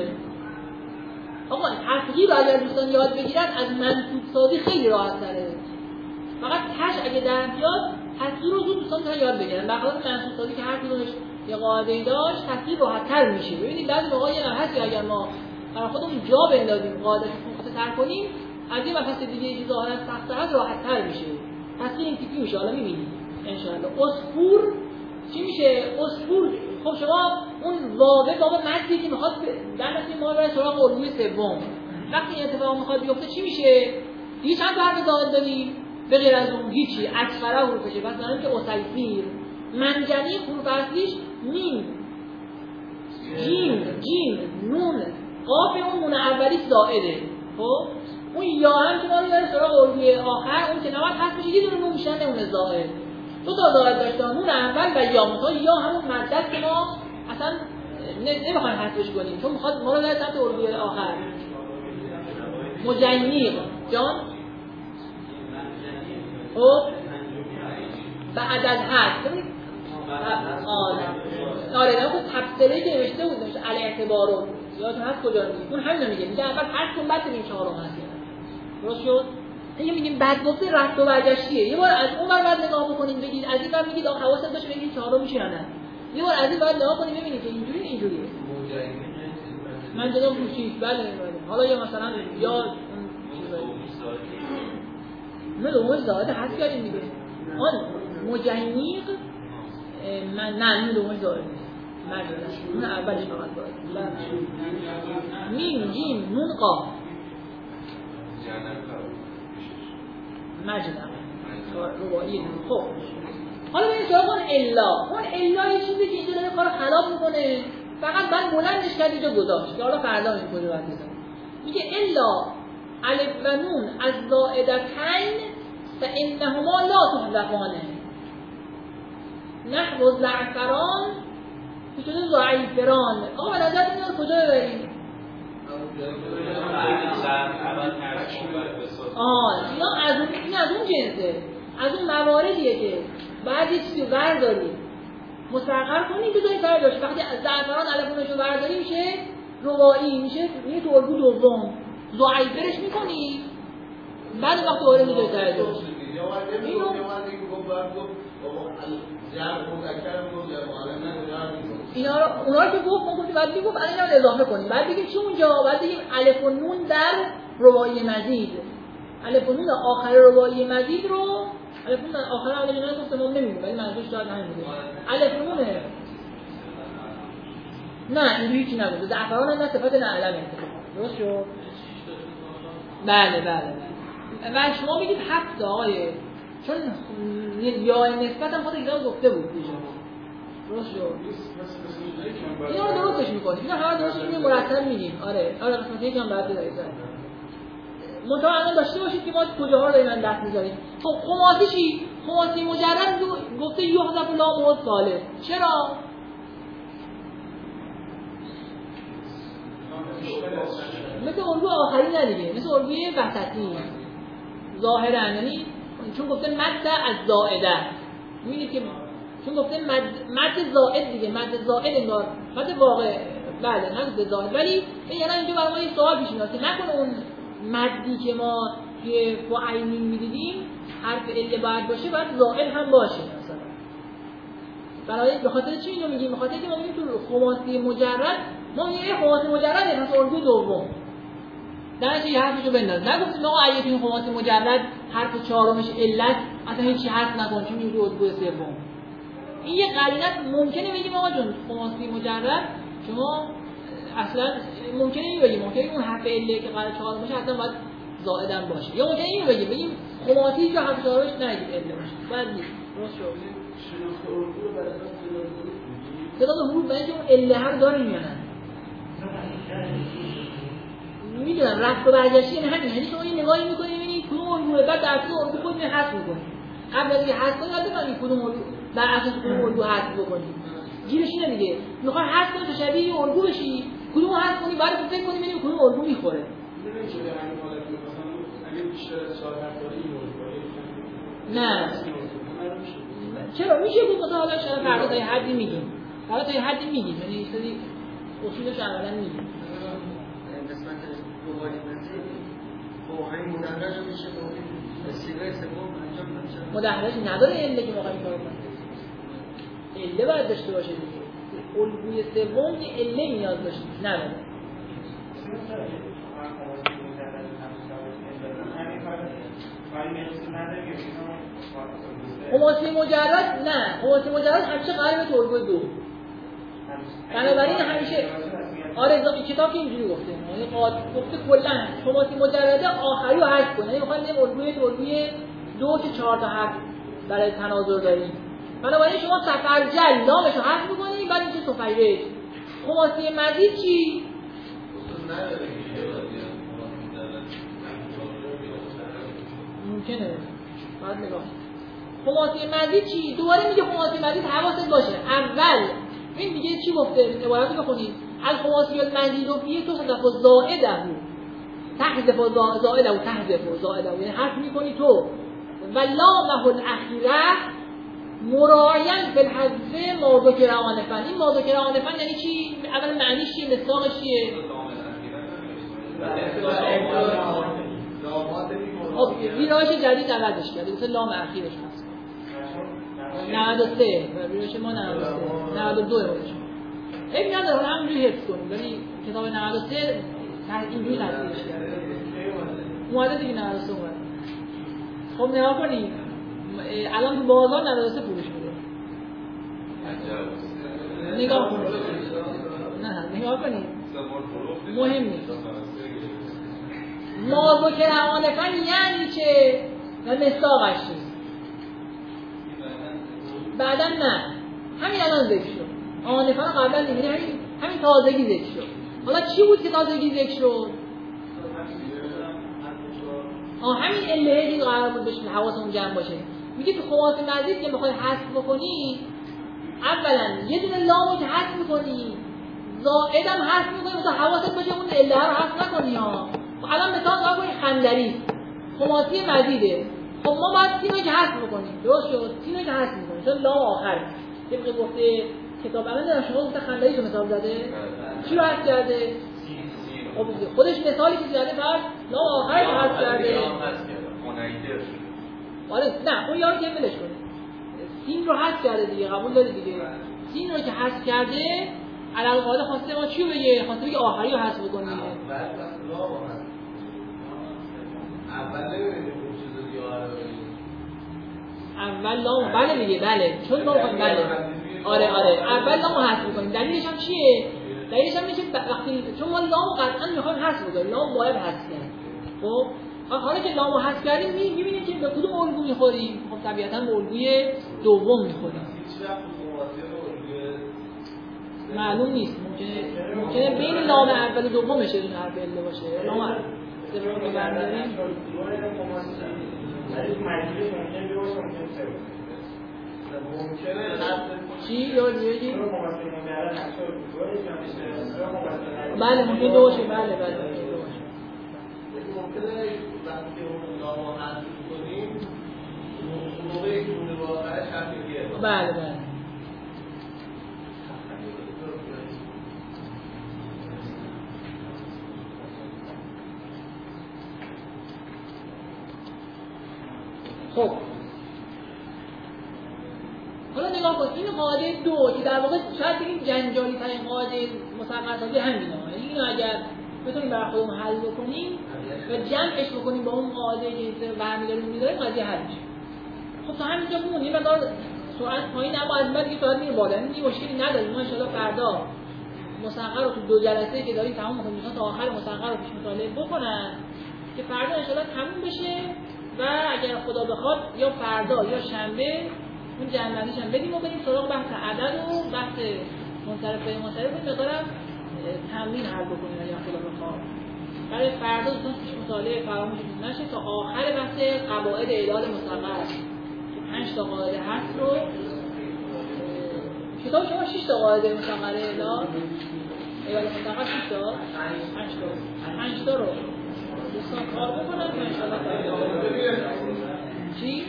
آقا حرفی رو اگر دوستان یاد بگیرن از منصوب سازی خیلی راحت تره فقط تش اگه در بیاد تصویر رو زود دوستان تا یاد بگیرن بخاطر منصوب سازی که هر کدومش یه قاعده‌ای داشت تصویر راحت تر میشه ببینید بعضی موقع یه هست اگر ما برای خودمون جا بندازیم قاعده رو مختصر کنیم از این مبحث دیگه چیزا ظاهرا سخت تر راحت تر میشه تصویر این تیپی میشه حالا میبینید ان شاء الله اسفور چی میشه اسفور خب شما اون واقع واقع متنی که میخواد در نتیجه ما برای سراغ الگوی سوم وقتی این اتفاق میخواد بیفته چی میشه دیگه چند تا حرف زائد داریم به غیر از اون هیچی اکثر حروفشه بس مثلا که اسیفیر منجنی حروف اصلیش میم جیم جیم نون قاف اون نون اولیش زائده خب اون یا هم که ما رو برای سراغ الگوی آخر اون که نواد حرف میشه یه دونه نون میشن نمونه زائد دو تا زائد داشته نون اول و یا مثلا یا همون مدت که ما اصلا نمیخوایم حذفش کنیم چون میخواد ما رو در سمت الگوی آخر مجنیق جان خب بعد از حذف آره نه خب تفسیری که نوشته بود نوشته الاعتبارو یادتون هست کجا میگه اون همین میگه میگه اول حذف کن بعد ببین چهارم هست درست شد دیگه میگیم بعد گفته رفت و برگشتیه یه بار از اون ور بعد نگاه بکنید بگید از این ور میگید آخه حواست باشه ببینید چهارم میشه یا نه یه بار از این بعد نگاه کنید ببینید که اینجوری اینجوریه من دیدم پوشید بله بله حالا یا مثلا یا نه دومش زائد هست کردیم دیگه آن مجنیق من نه نه دومش زائد نیست اون اولش فقط زائد میم جیم نون قاف مجنم رباعی خب حالا ببین سراغ اون الا اون الا یه چیزی که اینجا داره کارو خراب میکنه فقط من بلندش کرد اینجا گذاشت که حالا فردا این کجا باید بزنم میگه الا الف و نون از زائدتین فانهما لا تحذفان نحو زعفران که شده ضعیفران آقا به نظر این رو کجا ببریم آه یا از اون این از اون جنسه از اون مواردیه که بعد یه چیزی برداری مستقر کنی بذاری سر داشت وقتی از زعفران الفونش رو برداری میشه رباعی میشه میشه تو الگو دوم ضعیفرش میکنی بعد وقت دوباره میذاری سر داشت اینو اینا رو اونا رو که گفت ما گفتیم بعد میگفت الان اینو اضافه کنیم بعد بگیم چه اونجا بعد بگیم الف و نون در رباعی مزید الف و نون آخر رباعی مزید رو الف و نون آخر اول اینا رو گفتم نمیگم ولی منظورش داد همین میگه الف و نونه نه اینجوری چی نگفت زعفران هم نه صفت نه علمه درست شد بله بله و شما میگید هفت آقای چون یا نسبت هم خود ایران گفته بود دیگه درست شد اینا رو درستش میکنیم اینا همه درستش میگیم مرتب میگیم آره آره قسمت یکم بعد بدارید منطقه الان داشته باشید که ما کجاها رو داریم دست میذاریم خب خماسی چی؟ خماسی مجرد گفته یحذف لام و صالح چرا؟ مثل الگوی آخری ندیگه مثل الگوی وسطی ظاهرا یعنی چون گفته مد از زائده میبینید که چون گفته مد مد زائد دیگه مد زائد انگار مد واقع بله نه زائد ولی یعنی اینجا برای ما یه سوال پیش میاد که نکنه اون مدی که ما توی فاعلین می‌دیدیم حرف عله باید باشه، باید زائد هم باشه مثلا. برای به خاطر چی اینو میگیم؟ به خاطر اینکه ما میگیم تو خماسی مجرد ما یه خماسی مجرد پس الگوی دوم درش یه حرفشو بنداز. نگفتیم آقا اگه تو این خماسی مجرد حرف چهارمش علت اصلا هیچ حرف نکن چون میگه الگوی سوم. این یه قرینت ممکنه بگیم آقا جون خماسی مجرد شما اصلا ممکنه اینو بگیم ممکنه اون حرف عله که قرار چهارم باشه اصلا باید زائدم باشه، یا ممکنه اینو بگیم بگیم خماسی که حرف چهارمش نگید عله باشه. بعد نیست درست شد. شناخت الگو برای تعداد حروف برای اینکه اون عله هر داریم یا نه میدونم رفت و برگشتی یعنی همین، یعنی شما این نگاهی میکنید ببینید کدوم الگوه، بعد در اصل الگو خودتون حذف میکنید. قبل از اینکه حذف کنید یاد بگیرید کدوم الگو بر اساس کدوم الگو حذف بکنید. گیرش اینه دیگه، میخوای حذف کنی تا شبیه یه الگو بشی، کدومو حذف کنی بعد فکر کنی ببینید کدوم الگو میخوره. نمیشه به همین حالت مثلا اگه بیشتر از چهار حرف داره این الگو نه چرا میشه گفت مثلا حالا شاید فردا تا یه حدی میگیم، حالا تا یه حدی میگیم، یعنی یه سری اصولش عملاً میگیم. قسمت دوباره منزل با همین مدرج میشه با سیگار سوم انجام بشه. مدرج نداره عله که واقعا کار کنه. عله باید داشته باشه دیگه. الگوی سوم که عله نیاز داشته نداره. خماسی مجرد نه، خماسی مجرد همیشه قراره به الگوی دو. بنابراین همیشه آره این کتاب که اینجوری گفته، یعنی گفته کلا خماسی مجرده آخری رو حذف کنه، یعنی میخوایم بگیم الگوی الگوی دو که چهار تا حرف برای تناظر داریم. بنابراین شما سفرجل لامش رو حذف می‌کنید بعد میشه سفیرج. خماسی مزید چی؟ ممکنه بعد نگاه. خماسی مزید چی؟ دوباره میگه خماسی مزید حواست باشه. اول این دیگه چی گفته؟ عبارتی که خونید الخماسی المزید فیه تو صدف زائده تحذف زائده و تحذف زائده، یعنی حذف می‌کنی تو و لامه الاخیره مراعین فی الحذف ما ذکر آنفا. این ما ذکر آنفا یعنی چی؟ اول معنیش چیه؟ مصداقش چیه؟ خب ویرایش جدید عوضش کرده مثل لام اخیرش هست نود و سه ویرایش ما نود و سه نود و دو ویرایش این نداره حالا همونجوری حفظ کنیم، ولی کتاب نود و سه اینجوری تصدیقش کرده اومده دیگه نود و سه اومده. خب نگاه کنید الان تو بازار نود و سه پولش میده. نگاه کنید نه نگاه کنید مهم نیست. ما ذکر آنفا یعنی چه؟ و مصداقش نیست. بعدا نه همین الان ذکر شد. آنفا قبلا دیگه همین همین تازگی ذکر شد. حالا چی بود که تازگی ذکر شد؟ آه همین علهه که قرار بود بشه حواسمون جمع باشه. میگه تو خواص مزید که میخوای حذف بکنی اولا یه دونه لامو که حذف میکنی زائدم حذف میکنی مثلا حواست باشه اون علهه رو حذف نکنی ها. الان مثال نگاه کنید خندری خماسی مزیده. خب ما باید سینو که حذف میکنیم درست شد سینو که حذف میکنیم چون لام آخر طبق گفته کتاب الان در شما گفته خندری رو مثال زده چی رو حذف کرده؟ خب خودش مثالی که زده بعد لام آخر رو حذف کرده. آره نه اون یارو که ولش کنه سین رو حذف کرده دیگه قبول داری دیگه. سین رو که حذف کرده علاوه قاعده خواسته ما چی بگه؟ خواسته بگه آخری رو حذف بکنی. اول نمی‌بینید اون چیز دیگه اول لام بله دیگه بله چون ما بخوایم بله آره آره اول لامو حذف می‌کنیم. دلیلش هم چیه؟ دلیلش هم میشه وقتی چون ما لامو قطعا می‌خوایم حذف بکنیم لام باید حذف کنیم. خب حالا که لامو حذف کردیم می‌بینیم که به کدوم الگو می‌خوریم؟ خب طبیعتاً به الگوی دوم می‌خوریم. معلوم نیست ممکنه ممکنه بین لام اول و دومش یه دونه حرف عله باشه. لام اول سوم رو برداریم چی یاد میگی؟ بله ممکنه دو باشه بله بله ممکنه دو باشه. ممکنه وقتی اون لامو حذف کنیم موقعی که اون رو آخرش حذف بله بله خب حالا نگاه کن، این قاعده دو که در واقع شاید بگیم جنجالی ترین قاعده مسقط‌سازی همینه. اینو اگر بتونیم برای خودمون حل بکنیم و جمعش بکنیم با اون قاعده که برمی‌داریم می‌ذاریم قضیه حل میشه. خب تا همینجا بمونیم و دار سرعت پایین، اما از بعد دیگه سرعت میره بالا. این مشکلی نداریم. ما ان شاءالله فردا مسقط رو تو دو جلسه که داریم تمام می‌کنیم تا آخر مسقط رو پیش مطالعه بکنن که فردا ان شاءالله تموم بشه و اگر خدا بخواد یا فردا یا شنبه اون جنبندیش هم بدیم و بریم سراغ بحث عدد و بحث منصرف به منصرف رو مقدارم تمرین حل بکنیم اگر خدا بخواد. برای فردا دوستان پیش مطالعه فراموش نشه تا آخر بحث قواعد اعداد مسقط که پنج تا قاعده هست رو کتاب شما شش تا قاعده مسقط اعداد اعداد مسقط شش تا پنج تا پنج تا رو دوستان کار بکنن که ان شاء الله چی؟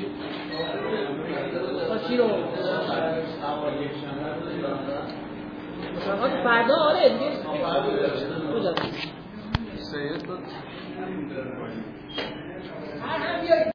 چی رو؟ مسابقات فردا آره دیگه کجا؟ سید